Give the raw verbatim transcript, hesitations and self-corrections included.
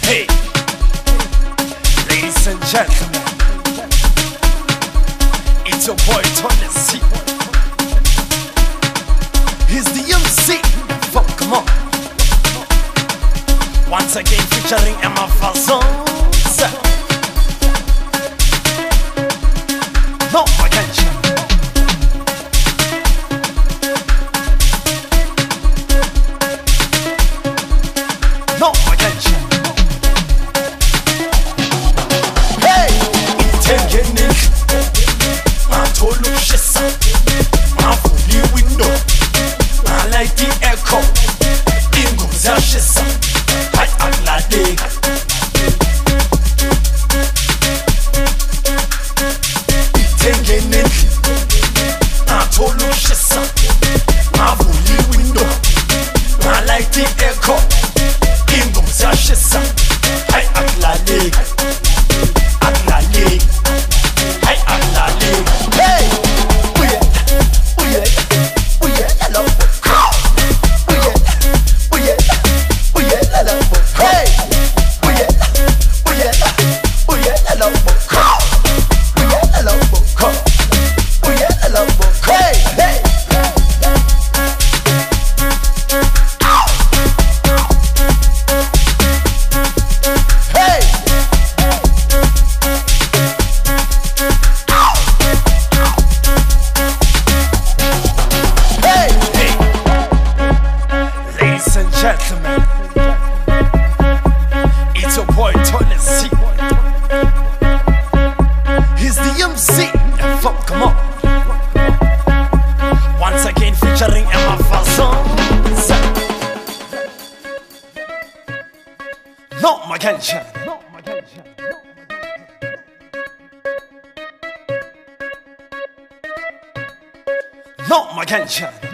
Hey, ladies and gentlemen, it's your boy Tony C. He's the M C. Fuck, come on. Once again featuring Emma Fason. No, I can't. No, I can't. Hey, itengene matolu shisa mavuli window light the echo inguza shisa hai akladeka itengene matolu shisa mavuli window light the echo inguza shisa hai akladeka akladeka hai akladeka. Hey, uye uye uye hello. Uye uye uye hello. Hey, uye uye uye hello. Uye hello. Uye hello. Hey, hey. Gentlemen, it's your boy Tony C. He's the M C. Fuck, come on. Once again featuring Emma Fason. No, my cancha. No, my cancha. No, my cancha.